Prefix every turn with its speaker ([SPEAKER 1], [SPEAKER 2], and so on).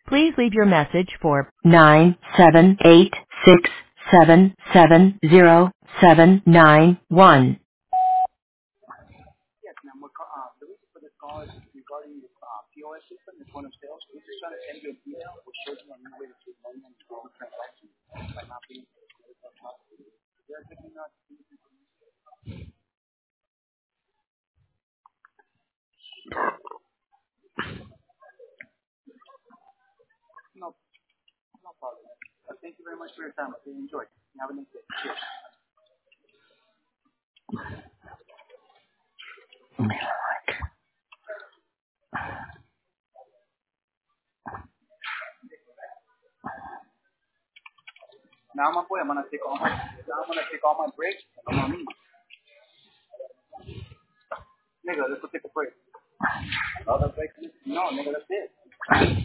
[SPEAKER 1] Please leave your message for 978677071.
[SPEAKER 2] Yes, ma'am. The reason for this call is regarding this POS system, this point of sale. We're just trying to send you an email which shows you a new way to save money on your own transaction by not being able to credit card processing. Is there a good email to use information? No, no problem. Thank you very much for your time. Okay, enjoy. Have a nice day. Cheers. Now I'm gonna take all my breaks. I'm on me. Nigga, let's go take a break. Other break? No, nigga, that's it.